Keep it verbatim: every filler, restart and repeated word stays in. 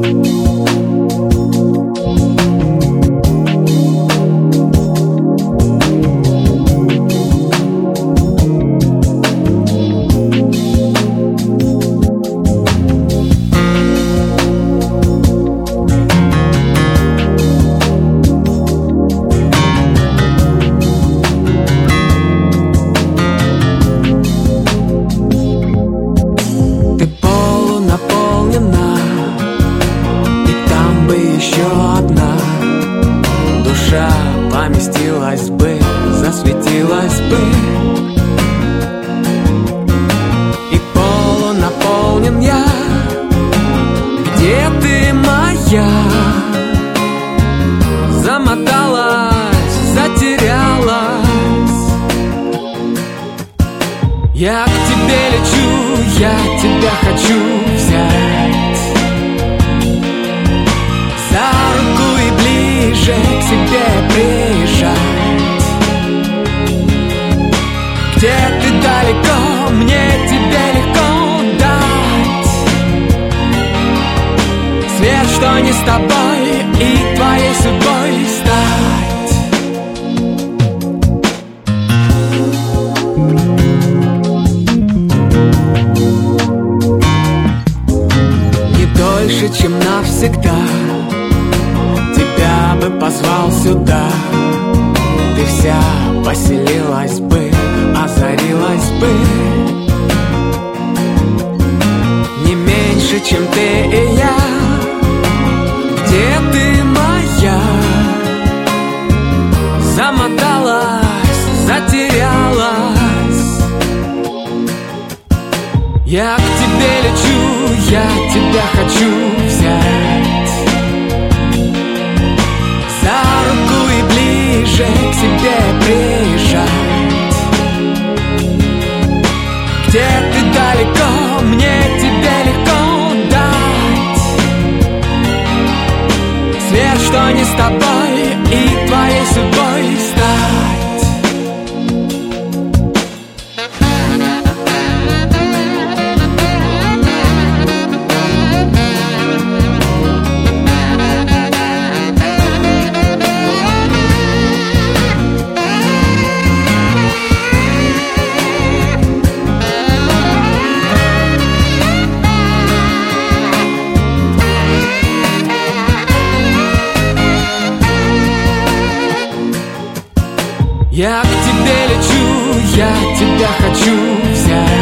Поместилась бы, засветилась бы, и полунаполнен я. Где ты, моя? Замоталась, затерялась. Я к тебе лечу, я тебя хочу взять за руку и ближе к себе приезжать. Где ты далеко, мне тебе легко дать свет, что не с тобой, и твоей судьбой стать. Не дольше, чем навсегда тебя бы позвал сюда. Ты вся поселилась бы, озарилась бы. Не меньше, чем ты и я. Где ты, моя? Замоталась, затерялась. Я к тебе лечу, я тебя хочу взять за руку и ближе к себе приезжать. Где ты далеко, мне тебе легко дать свет, что не с тобой, и твоей судьбой стать. Я к тебе лечу, я тебя хочу взять